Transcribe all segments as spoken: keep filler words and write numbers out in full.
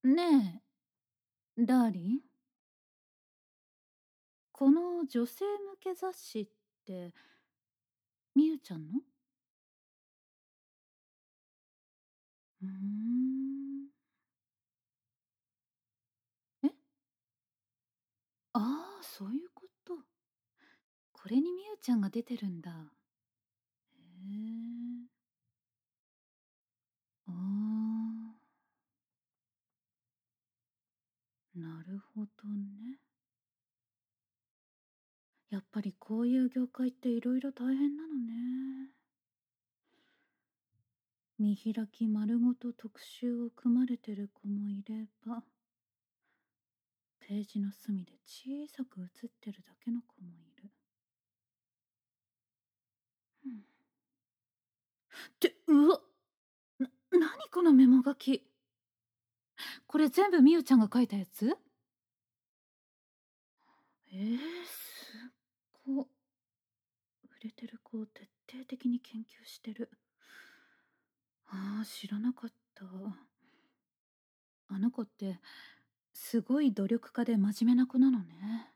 ねえ、ダーリン、この女性向け雑誌って、みゆちゃんの？うーん。え？ああ、そういうこと。これにみゆちゃんが出てるんだ。へえ。ああ、なるほどね。やっぱりこういう業界っていろいろ大変なのね。見開き丸ごと特集を組まれてる子もいれば、ページの隅で小さく写ってるだけの子もいる。うん、って、うわ、な、なにこのメモ書き。これ全部みゆちゃんが書いたやつ？えー、すっご。売れてる子を徹底的に研究してる。ああ、知らなかった。あの子ってすごい努力家で真面目な子なのね。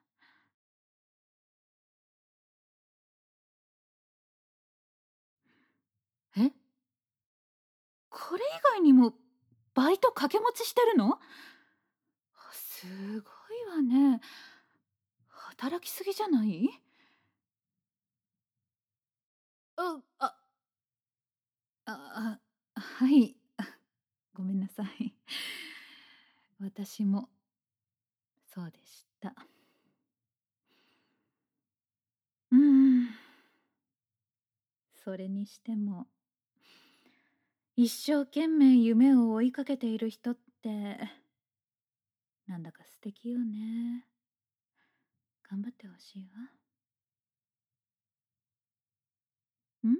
え、これ以外にもバイト掛け持ちしてるの？すごいわね。働きすぎじゃない？あ、あ、あ、あ、はい。ごめんなさい。私もそうでした。うーん。それにしても、一生懸命夢を追いかけている人って、なんだか素敵よね。頑張ってほしいわ。ん？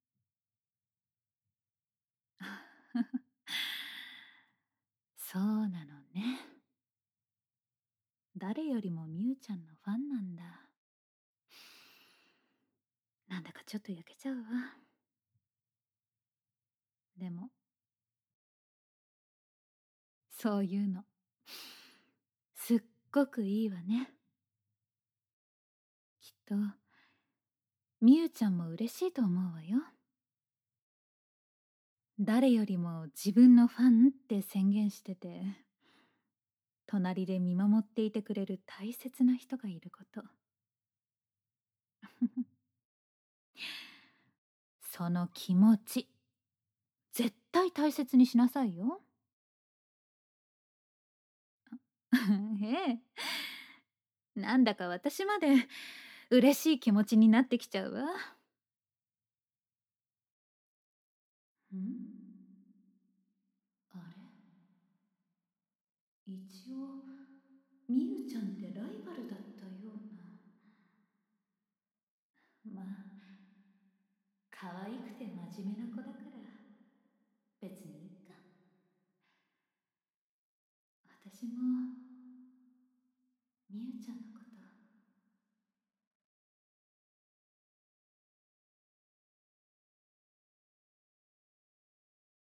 そうなのね。誰よりもみゆちゃんのファンなんだ。なんだかちょっと焼けちゃうわ。でも、そういうの、すっごくいいわね。きっと、みゆちゃんも嬉しいと思うわよ。誰よりも自分のファンって宣言してて、隣で見守っていてくれる大切な人がいること。その気持ち、絶対大切にしなさいよ。ええ。なんだか私まで嬉しい気持ちになってきちゃうわ。ん？あれ？一応、みゆちゃんってライバルだったような。まあ、可愛くて真面目な子だから、別にいいか。私も、みゆちゃんの